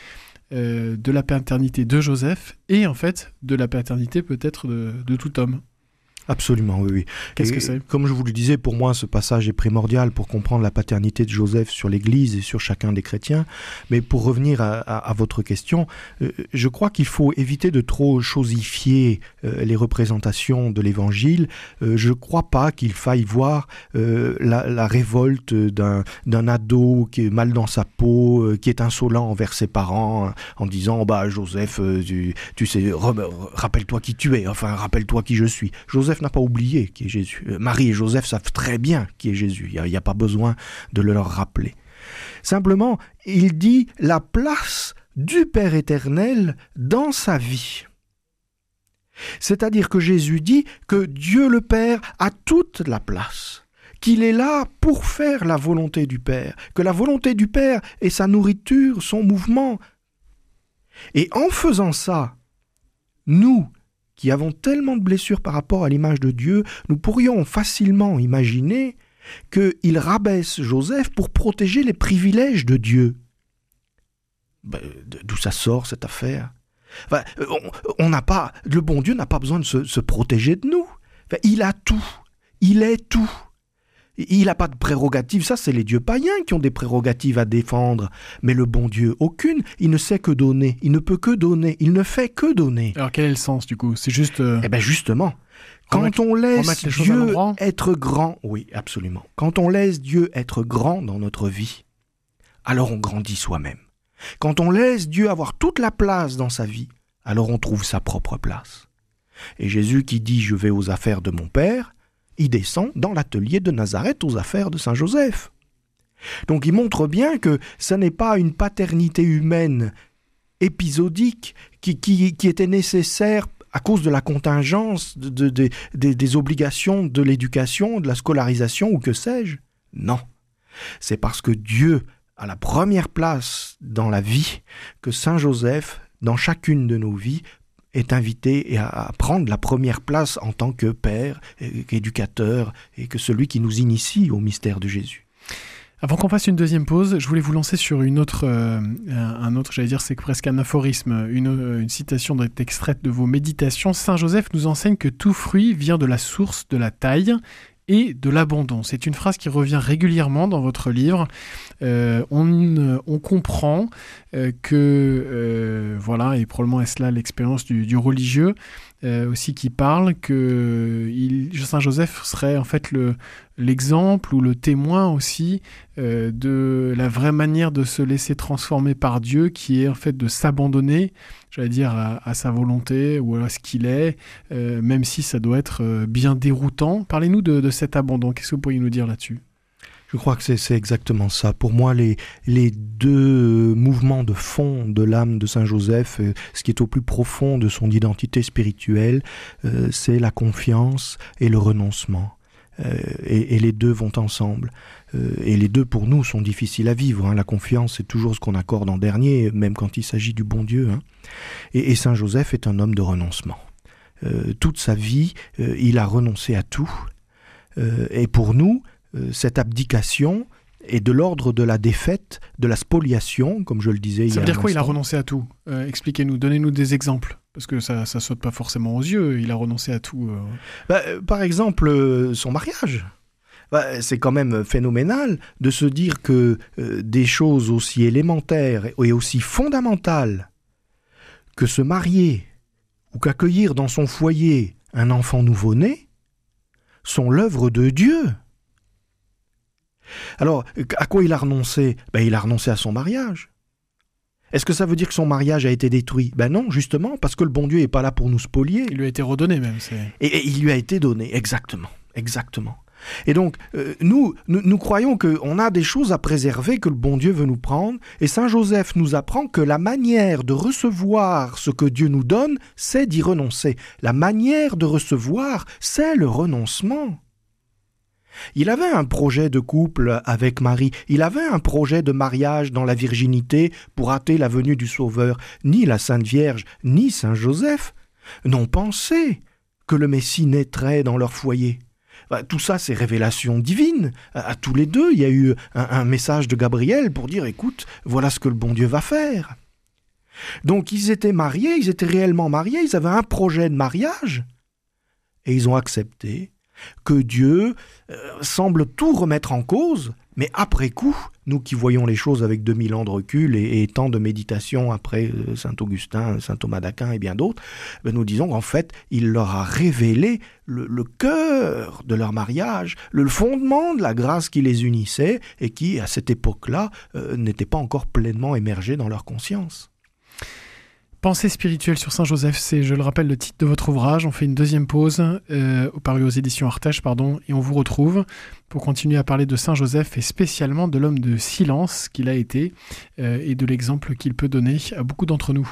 De la paternité de Joseph et en fait de la paternité peut-être de tout homme. Absolument, oui. Qu'est-ce que c'est ? Comme je vous le disais, pour moi, ce passage est primordial pour comprendre la paternité de Joseph sur l'Église et sur chacun des chrétiens. Mais pour revenir à votre question, je crois qu'il faut éviter de trop chosifier les représentations de l'Évangile. Je ne crois pas qu'il faille voir la révolte d'un ado qui est mal dans sa peau, qui est insolent envers ses parents, en disant « Joseph, tu sais, rappelle-toi qui tu es, enfin, rappelle-toi qui je suis ». Joseph n'a pas oublié qui est Jésus. Marie et Joseph savent très bien qui est Jésus. Il n'y a pas besoin de le leur rappeler. Simplement, il dit la place du Père éternel dans sa vie. C'est-à-dire que Jésus dit que Dieu le Père a toute la place, qu'il est là pour faire la volonté du Père, que la volonté du Père est sa nourriture, son mouvement. Et en faisant ça, nous, qui avons tellement de blessures par rapport à l'image de Dieu, nous pourrions facilement imaginer qu'il rabaisse Joseph pour protéger les privilèges de Dieu. D'où ça sort cette affaire ? Le bon Dieu n'a pas besoin de se protéger de nous. Il a tout, il est tout. Il n'a pas de prérogatives, ça c'est les dieux païens qui ont des prérogatives à défendre. Mais le bon Dieu, aucune, il ne sait que donner, il ne peut que donner, il ne fait que donner. Alors quel est le sens du coup ? C'est juste... Eh bien justement, quand on laisse Dieu être grand, oui absolument, quand on laisse Dieu être grand dans notre vie, alors on grandit soi-même. Quand on laisse Dieu avoir toute la place dans sa vie, alors on trouve sa propre place. Et Jésus qui dit « Je vais aux affaires de mon Père », il descend dans l'atelier de Nazareth aux affaires de Saint Joseph. Donc il montre bien que ce n'est pas une paternité humaine épisodique qui était nécessaire à cause de la contingence des obligations de l'éducation, de la scolarisation ou que sais-je. Non, c'est parce que Dieu à la première place dans la vie, que Saint Joseph, dans chacune de nos vies, est invité à prendre la première place en tant que père, qu'éducateur, et que celui qui nous initie au mystère de Jésus. Avant qu'on fasse une deuxième pause, je voulais vous lancer sur un autre, j'allais dire, c'est presque un aphorisme, une citation doit être extraite de vos méditations. Saint Joseph nous enseigne que tout fruit vient de la source de la taille et de l'abandon. C'est une phrase qui revient régulièrement dans votre livre. On comprend que, voilà, et probablement est-ce là l'expérience du religieux aussi qui parle, que Saint Joseph serait en fait l'exemple ou le témoin aussi de la vraie manière de se laisser transformer par Dieu, qui est en fait de s'abandonner, j'allais dire, à sa volonté ou à ce qu'il est, même si ça doit être bien déroutant. Parlez-nous de cet abandon. Qu'est-ce que vous pourriez nous dire là-dessus ? Je crois que c'est exactement ça. Pour moi, les deux mouvements de fond de l'âme de Saint Joseph, ce qui est au plus profond de son identité spirituelle, c'est la confiance et le renoncement. Et les deux vont ensemble. Et les deux, pour nous, sont difficiles à vivre. Hein. La confiance, c'est toujours ce qu'on accorde en dernier, même quand il s'agit du bon Dieu. Hein. Et Saint Joseph est un homme de renoncement. Toute sa vie, il a renoncé à tout. Et pour nous, cette abdication est de l'ordre de la défaite, de la spoliation, comme je le disais il y a un instant. Ça veut dire quoi, il a renoncé à tout ? Expliquez-nous, donnez-nous des exemples, parce que ça saute pas forcément aux yeux, il a renoncé à tout. Par exemple, son mariage. C'est quand même phénoménal de se dire que des choses aussi élémentaires et aussi fondamentales que se marier ou qu'accueillir dans son foyer un enfant nouveau-né sont l'œuvre de Dieu. Alors, à quoi il a renoncé ? Il a renoncé à son mariage. Est-ce que ça veut dire que son mariage a été détruit ? Non, justement, parce que le bon Dieu n'est pas là pour nous spolier. Il lui a été redonné même. Et il lui a été donné, exactement. Et donc, nous croyons qu'on a des choses à préserver, que le bon Dieu veut nous prendre, et Saint Joseph nous apprend que la manière de recevoir ce que Dieu nous donne, c'est d'y renoncer. La manière de recevoir, c'est le renoncement. Il avait un projet de couple avec Marie, il avait un projet de mariage dans la virginité pour hâter la venue du Sauveur. Ni la Sainte Vierge, ni Saint Joseph n'ont pensé que le Messie naîtrait dans leur foyer. Tout ça, c'est révélation divine. À tous les deux, il y a eu un message de Gabriel pour dire « Écoute, voilà ce que le bon Dieu va faire ». Donc ils étaient mariés, ils étaient réellement mariés, ils avaient un projet de mariage et ils ont accepté que Dieu semble tout remettre en cause, mais après coup, nous qui voyons les choses avec 2000 ans de recul et tant de méditation après Saint Augustin, Saint Thomas d'Aquin et bien d'autres, nous disons qu'en fait, il leur a révélé le cœur de leur mariage, le fondement de la grâce qui les unissait et qui, à cette époque-là, n'était pas encore pleinement émergé dans leur conscience. Pensée spirituelle sur Saint Joseph, c'est, je le rappelle, le titre de votre ouvrage. On fait une deuxième pause, paru aux éditions Artege, et on vous retrouve pour continuer à parler de Saint Joseph et spécialement de l'homme de silence qu'il a été et de l'exemple qu'il peut donner à beaucoup d'entre nous.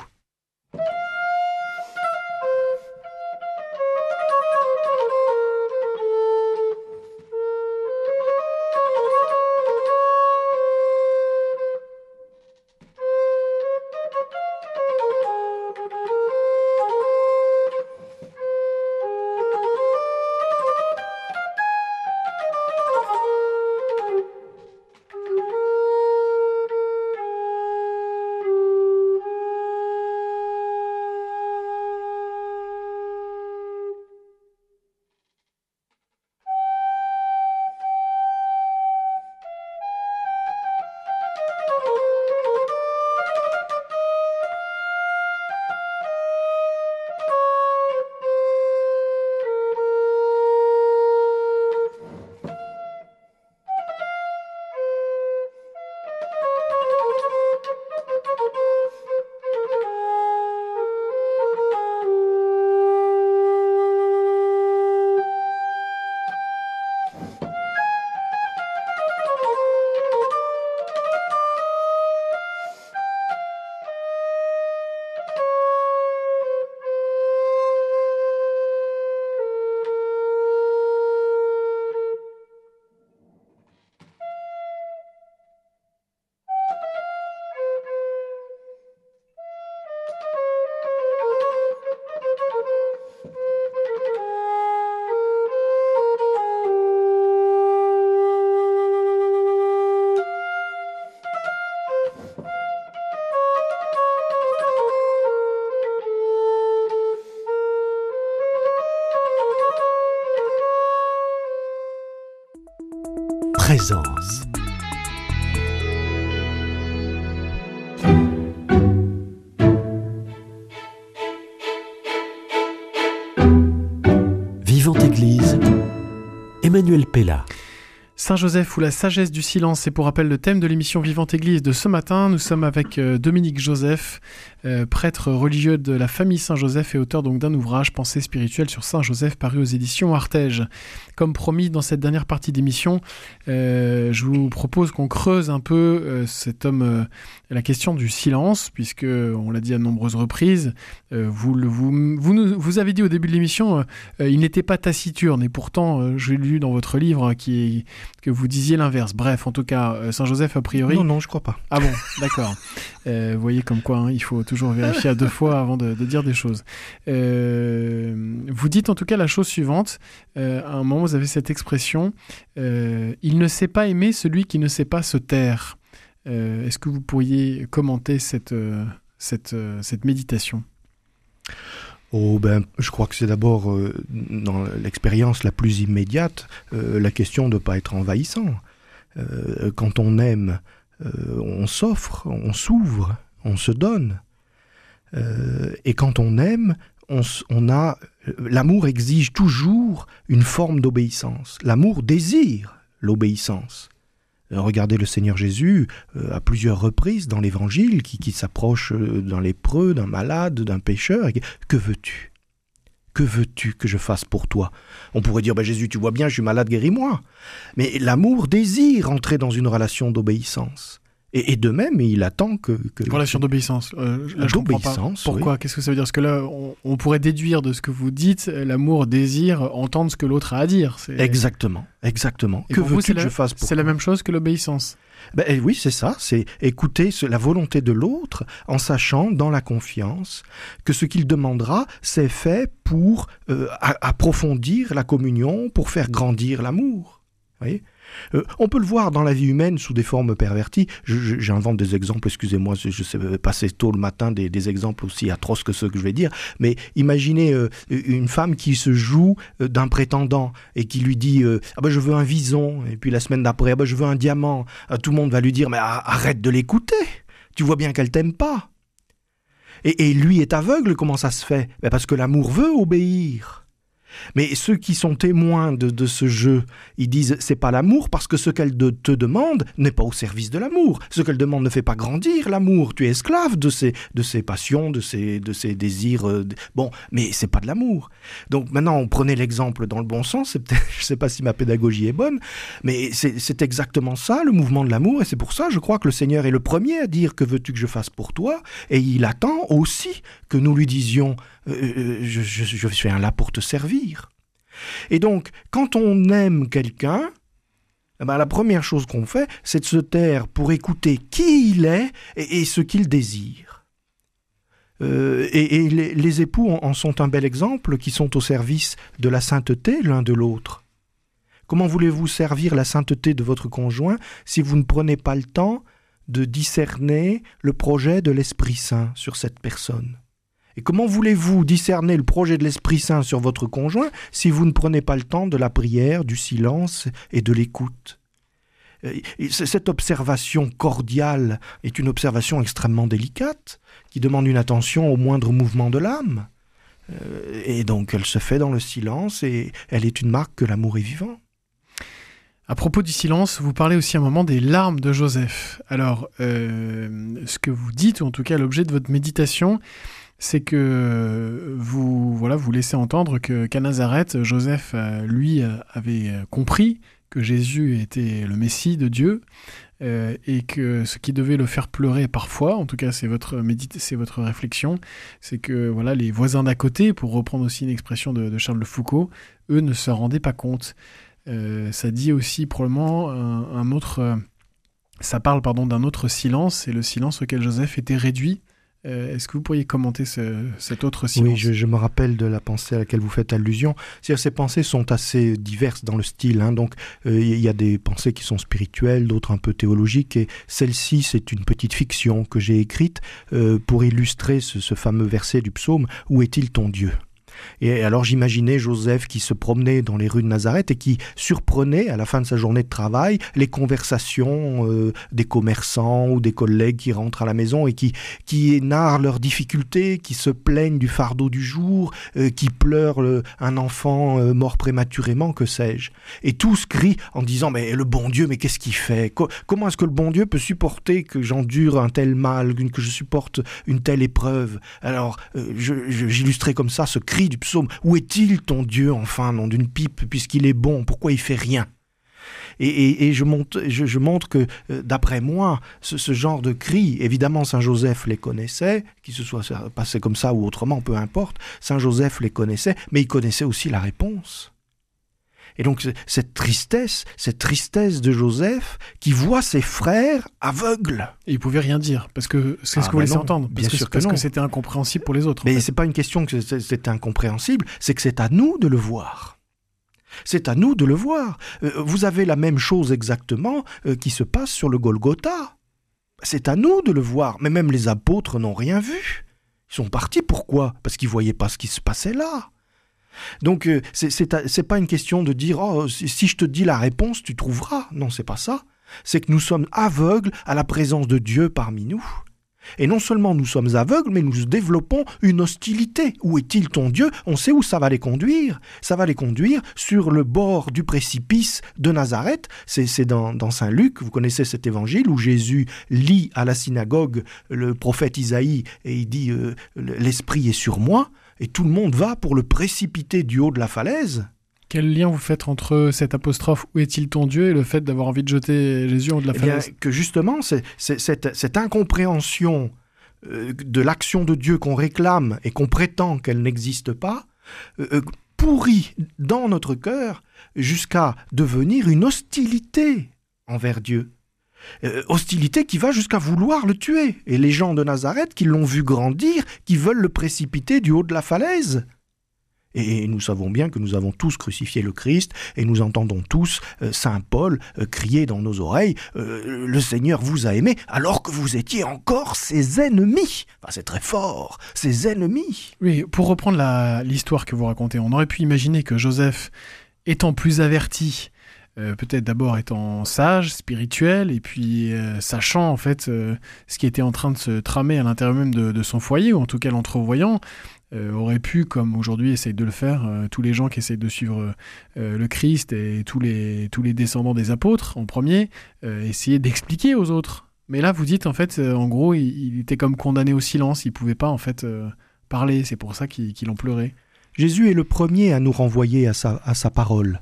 présence. Vivante Église, Emmanuel Pella. Saint-Joseph ou la sagesse du silence, c'est pour rappel le thème de l'émission Vivante Église de ce matin. Nous sommes avec Dominique Joseph, prêtre religieux de la famille Saint-Joseph et auteur donc d'un ouvrage Pensée spirituelle sur Saint-Joseph paru aux éditions Artege. Comme promis dans cette dernière partie d'émission, je vous propose qu'on creuse un peu cet homme, la question du silence, puisque on l'a dit à de nombreuses reprises, vous avez dit au début de l'émission, il n'était pas taciturne, et pourtant j'ai lu dans votre livre que vous disiez l'inverse. Bref, en tout cas, Saint-Joseph, a priori... Non, je crois pas. Ah bon, d'accord. Vous voyez comme quoi, hein, il faut toujours vérifier à deux fois avant de dire des choses. Vous dites en tout cas la chose suivante. À un moment, vous avez cette expression « Il ne sait pas aimer celui qui ne sait pas se taire ». Est-ce que vous pourriez commenter cette méditation ? Je crois que c'est d'abord, dans l'expérience la plus immédiate, la question de ne pas être envahissant. Quand on aime, on s'offre, on s'ouvre, on se donne. Et quand on aime, l'amour exige toujours une forme d'obéissance. L'amour désire l'obéissance. Regardez le Seigneur Jésus à plusieurs reprises dans l'Évangile qui s'approche d'un lépreux, d'un malade, d'un pécheur. Que veux-tu ? Que veux-tu que je fasse pour toi ? On pourrait dire, Jésus, tu vois bien, je suis malade, guéris-moi. Mais l'amour désire entrer dans une relation d'obéissance. Et de même, il attend que... Relation d'obéissance. Là, je comprends pas. Pourquoi ? Oui. Qu'est-ce que ça veut dire ? Parce que là, on pourrait déduire de ce que vous dites, l'amour désire entendre ce que l'autre a à dire. Exactement. Et que veux-tu que je fasse pour toi ? C'est la même chose que l'obéissance. Oui, c'est ça. C'est écouter la volonté de l'autre en sachant, dans la confiance, que ce qu'il demandera, c'est fait pour approfondir la communion, pour faire grandir l'amour. Vous voyez ? On peut le voir dans la vie humaine sous des formes perverties. J'invente des exemples, excusez-moi, je sais passer tôt le matin des exemples aussi atroces que ceux que je vais dire, mais imaginez une femme qui se joue d'un prétendant et qui lui dit je veux un vison, et puis la semaine d'après je veux un diamant. Tout le monde va lui dire mais arrête de l'écouter, tu vois bien qu'elle t'aime pas. Et lui est aveugle, comment ça se fait ? Parce que l'amour veut obéir. Mais ceux qui sont témoins de ce jeu, ils disent c'est pas l'amour parce que ce qu'elle te demande n'est pas au service de l'amour. Ce qu'elle demande ne fait pas grandir l'amour. Tu es esclave de ses passions, de ses désirs. Mais c'est pas de l'amour. Donc maintenant, on prenait l'exemple dans le bon sens. Je sais pas si ma pédagogie est bonne, mais c'est exactement ça le mouvement de l'amour. Et c'est pour ça, je crois que le Seigneur est le premier à dire que veux-tu que je fasse pour toi. Et il attend aussi que nous lui disions je suis là pour te servir. Et donc, quand on aime quelqu'un, la première chose qu'on fait, c'est de se taire pour écouter qui il est et ce qu'il désire. Et les époux en sont un bel exemple, qui sont au service de la sainteté l'un de l'autre. Comment voulez-vous servir la sainteté de votre conjoint si vous ne prenez pas le temps de discerner le projet de l'Esprit Saint sur cette personne ? Et comment voulez-vous discerner le projet de l'Esprit Saint sur votre conjoint si vous ne prenez pas le temps de la prière, du silence et de l'écoute ? Cette observation cordiale est une observation extrêmement délicate qui demande une attention au moindre mouvement de l'âme. Et donc elle se fait dans le silence et elle est une marque que l'amour est vivant. À propos du silence, vous parlez aussi à un moment des larmes de Joseph. Alors, ce que vous dites, ou en tout cas l'objet de votre méditation, c'est que vous laissez entendre qu'à Nazareth, Joseph, lui, avait compris que Jésus était le Messie de Dieu et que ce qui devait le faire pleurer parfois, en tout cas c'est votre réflexion, c'est que les voisins d'à côté, pour reprendre aussi une expression de Charles de Foucault, eux ne se rendaient pas compte. Ça dit aussi probablement ça parle d'un autre silence, c'est le silence auquel Joseph était réduit. Est-ce que vous pourriez commenter cet autre silence ? Oui, je me rappelle de la pensée à laquelle vous faites allusion. C'est-à-dire, ces pensées sont assez diverses dans le style. Donc, il y a des pensées qui sont spirituelles, d'autres un peu théologiques. Et celle-ci, c'est une petite fiction que j'ai écrite pour illustrer ce fameux verset du psaume « Où est-il ton Dieu ?» Et alors j'imaginais Joseph qui se promenait dans les rues de Nazareth et qui surprenait à la fin de sa journée de travail les conversations des commerçants ou des collègues qui rentrent à la maison et qui narrent leurs difficultés, qui se plaignent du fardeau du jour, qui pleurent un enfant mort prématurément, que sais-je. Et tous crient en disant « Mais le bon Dieu, mais qu'est-ce qu'il fait ? Comment est-ce que le bon Dieu peut supporter que j'endure un tel mal, que je supporte une telle épreuve ?» Alors j'illustrais comme ça ce cri du psaume. Où est-il ton Dieu, enfin, nom d'une pipe, puisqu'il est bon, pourquoi il fait rien ? Et je montre que, d'après moi, ce genre de cris, évidemment Saint Joseph les connaissait, qu'il se soit passé comme ça ou autrement, peu importe, Saint Joseph les connaissait, mais il connaissait aussi la réponse. Et donc cette tristesse de Joseph qui voit ses frères aveugles. Et il pouvait rien dire, parce que c'est ce que vous laissez entendre, parce que c'était incompréhensible pour les autres. Mais c'est pas une question que c'est incompréhensible, c'est que c'est à nous de le voir. C'est à nous de le voir. Vous avez la même chose exactement qui se passe sur le Golgotha. C'est à nous de le voir, mais même les apôtres n'ont rien vu. Ils sont partis, pourquoi ? Parce qu'ils ne voyaient pas ce qui se passait là. Donc, c'est pas une question de dire « Oh, si je te dis la réponse, tu trouveras ». Non, c'est pas ça. C'est que nous sommes aveugles à la présence de Dieu parmi nous. Et non seulement nous sommes aveugles, mais nous développons une hostilité. Où est-il ton Dieu ? On sait où ça va les conduire. Ça va les conduire sur le bord du précipice de Nazareth. C'est dans Saint Luc, vous connaissez cet évangile, où Jésus lit à la synagogue le prophète Isaïe et il dit « L'Esprit est sur moi ». Et tout le monde va pour le précipiter du haut de la falaise. Quel lien vous faites entre cette apostrophe « Où est-il ton Dieu » et le fait d'avoir envie de jeter Jésus en haut de la falaise ? Que justement, cette incompréhension de l'action de Dieu qu'on réclame et qu'on prétend qu'elle n'existe pas, pourrit dans notre cœur jusqu'à devenir une hostilité envers Dieu. Hostilité qui va jusqu'à vouloir le tuer. Et les gens de Nazareth qui l'ont vu grandir, qui veulent le précipiter du haut de la falaise. Et nous savons bien que nous avons tous crucifié le Christ et nous entendons tous Saint Paul crier dans nos oreilles « Le Seigneur vous a aimés alors que vous étiez encore ses ennemis ». Enfin, c'est très fort, ses ennemis. Oui, pour reprendre l'histoire que vous racontez, on aurait pu imaginer que Joseph, étant plus averti, peut-être d'abord étant sage, spirituel, et puis sachant en fait ce qui était en train de se tramer à l'intérieur même de son foyer, ou en tout cas l'entrevoyant, aurait pu, comme aujourd'hui essayent de le faire, tous les gens qui essayent de suivre le Christ et tous les descendants des apôtres en premier, essayer d'expliquer aux autres. Mais là, vous dites en fait, en gros, il était comme condamné au silence, il pouvait pas en fait parler, c'est pour ça qu'il en pleurait. Jésus est le premier à nous renvoyer à sa parole.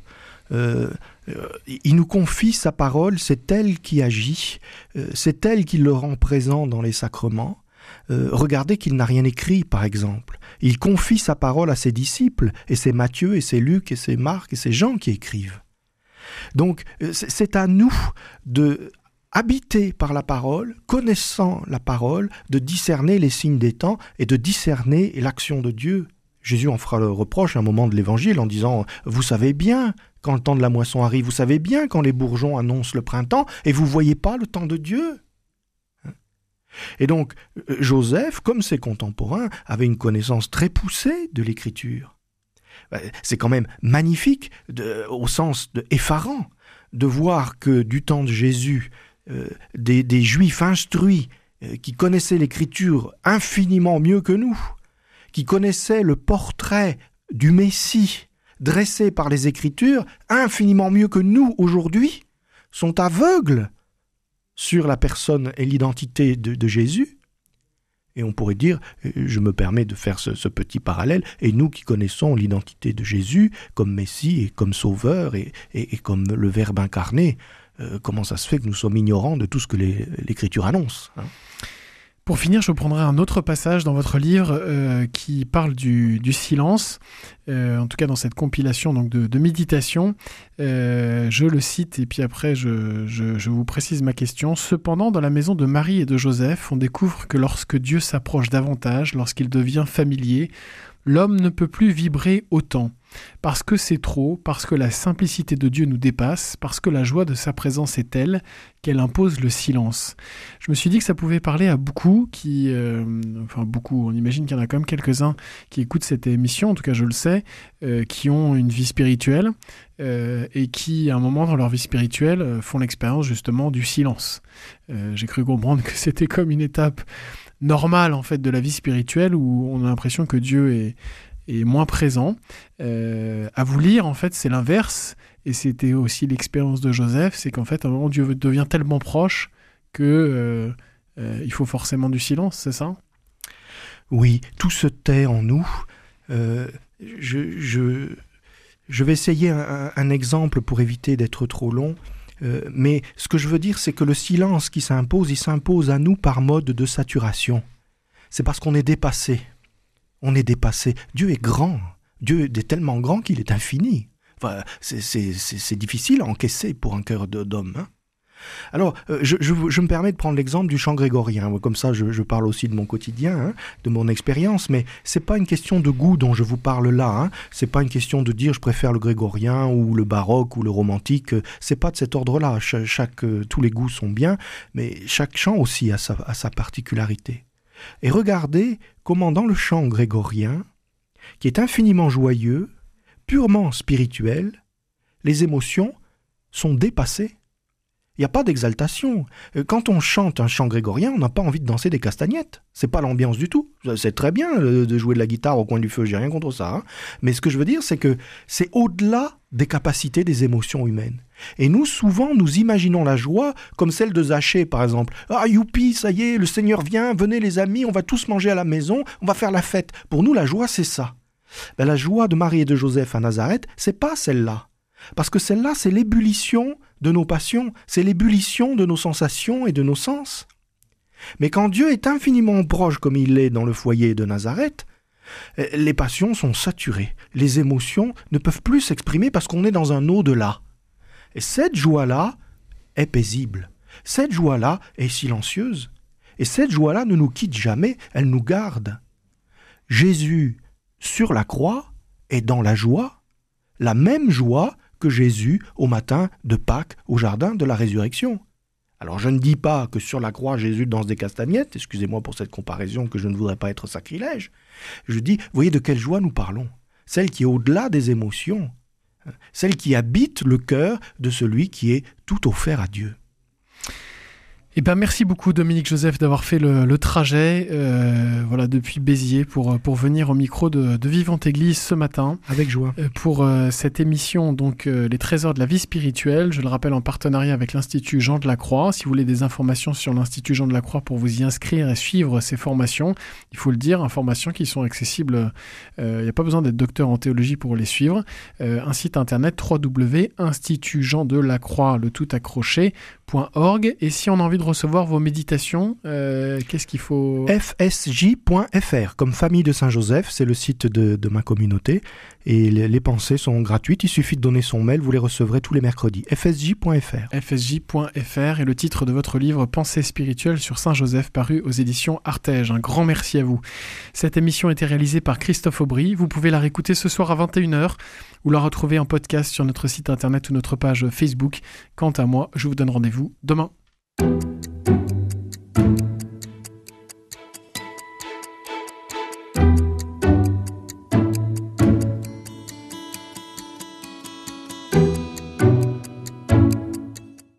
Il nous confie sa parole, c'est elle qui agit, c'est elle qui le rend présent dans les sacrements. Regardez qu'il n'a rien écrit, par exemple. Il confie sa parole à ses disciples, et c'est Matthieu, et c'est Luc, et c'est Marc, et c'est Jean qui écrivent. Donc, c'est à nous de habiter par la parole, connaissant la parole, de discerner les signes des temps et de discerner l'action de Dieu. Jésus en fera le reproche à un moment de l'Évangile en disant « Vous savez bien quand le temps de la moisson arrive, vous savez bien quand les bourgeons annoncent le printemps, et vous ne voyez pas le temps de Dieu ». Et donc, Joseph, comme ses contemporains, avait une connaissance très poussée de l'Écriture. C'est quand même magnifique, au sens effarant, de voir que du temps de Jésus, des Juifs instruits qui connaissaient l'Écriture infiniment mieux que nous, qui connaissaient le portrait du Messie dressé par les Écritures infiniment mieux que nous aujourd'hui, sont aveugles sur la personne et l'identité de Jésus. Et on pourrait dire, je me permets de faire ce petit parallèle, et nous qui connaissons l'identité de Jésus comme Messie et comme Sauveur et comme le Verbe incarné, comment ça se fait que nous sommes ignorants de tout ce que l'Écriture annonce, hein ? Pour finir, je prendrai un autre passage dans votre livre qui parle du silence, en tout cas dans cette compilation donc de méditation. Je le cite et puis après je vous précise ma question. Cependant, dans la maison de Marie et de Joseph, on découvre que lorsque Dieu s'approche davantage, lorsqu'il devient familier, l'homme ne peut plus vibrer autant. parce que c'est trop, parce que la simplicité de Dieu nous dépasse, parce que la joie de sa présence est telle qu'elle impose le silence. Je me suis dit que ça pouvait parler à beaucoup beaucoup, on imagine qu'il y en a quand même quelques-uns qui écoutent cette émission, en tout cas je le sais, qui ont une vie spirituelle et qui, à un moment dans leur vie spirituelle, font l'expérience justement du silence. J'ai cru comprendre que c'était comme une étape normale en fait de la vie spirituelle où on a l'impression que Dieu est moins présent. À vous lire, en fait, c'est l'inverse. Et c'était aussi l'expérience de Joseph, c'est qu'en fait, à un moment, Dieu devient tellement proche que il faut forcément du silence, c'est ça ? Oui, tout se tait en nous. Je vais essayer un exemple pour éviter d'être trop long. Mais ce que je veux dire, c'est que le silence qui s'impose, il s'impose à nous par mode de saturation. C'est parce qu'on est dépassé. On est dépassé. Dieu est grand. Dieu est tellement grand qu'il est infini. Enfin, c'est difficile à encaisser pour un cœur d'homme. Hein. Alors, je me permets de prendre l'exemple du chant grégorien. Comme ça, je parle aussi de mon quotidien, hein, de mon expérience. Mais c'est pas une question de goût dont je vous parle là. Hein. C'est pas une question de dire je préfère le grégorien ou le baroque ou le romantique. C'est pas de cet ordre-là. Tous les goûts sont bien, mais chaque chant aussi a sa particularité. Et regardez comment dans le chant grégorien, qui est infiniment joyeux, purement spirituel, les émotions sont dépassées. Il n'y a pas d'exaltation. Quand on chante un chant grégorien, on n'a pas envie de danser des castagnettes. C'est pas l'ambiance du tout. C'est très bien de jouer de la guitare au coin du feu, j'ai rien contre ça. Hein. Mais ce que je veux dire, c'est que c'est au-delà des capacités des émotions humaines. Et nous, souvent, nous imaginons la joie comme celle de Zachée, par exemple. Ah, youpi, ça y est, le Seigneur vient, venez les amis, on va tous manger à la maison, on va faire la fête. Pour nous, la joie, c'est ça. Ben, la joie de Marie et de Joseph à Nazareth, c'est pas celle-là. Parce que celle-là, c'est l'ébullition de nos passions, c'est l'ébullition de nos sensations et de nos sens. Mais quand Dieu est infiniment proche comme il l'est dans le foyer de Nazareth, les passions sont saturées, les émotions ne peuvent plus s'exprimer parce qu'on est dans un au-delà. Et cette joie-là est paisible, cette joie-là est silencieuse, et cette joie-là ne nous quitte jamais, elle nous garde. Jésus, sur la croix, est dans la joie, la même joie que Jésus au matin de Pâques au jardin de la résurrection. Alors je ne dis pas que sur la croix Jésus danse des castagnettes, excusez-moi pour cette comparaison que je ne voudrais pas être sacrilège. Je dis, voyez de quelle joie nous parlons, celle qui est au-delà des émotions, celle qui habite le cœur de celui qui est tout offert à Dieu. Eh ben, merci beaucoup Dominique Joseph d'avoir fait le trajet depuis Béziers pour venir au micro de Vivante Église ce matin. Avec joie. Pour cette émission, donc les trésors de la vie spirituelle, je le rappelle en partenariat avec l'Institut Jean de la Croix. Si vous voulez des informations sur l'Institut Jean de la Croix pour vous y inscrire et suivre ces formations, il faut le dire, informations qui sont accessibles, il n'y a pas besoin d'être docteur en théologie pour les suivre. Un site internet www.institutjeandelacroix, le tout accroché.org. Et si on a envie de recevoir vos méditations, qu'est-ce qu'il faut ? FSJ.fr, comme Famille de Saint-Joseph, c'est le site de ma communauté. Et les pensées sont gratuites, il suffit de donner son mail, vous les recevrez tous les mercredis. FSJ.fr. FSJ.fr et le titre de votre livre Pensées spirituelles sur Saint-Joseph, paru aux éditions Artege. Un grand merci à vous. Cette émission a été réalisée par Christophe Aubry. Vous pouvez la réécouter ce soir à 21h ou la retrouver en podcast sur notre site internet ou notre page Facebook. Quant à moi, je vous donne rendez-vous demain.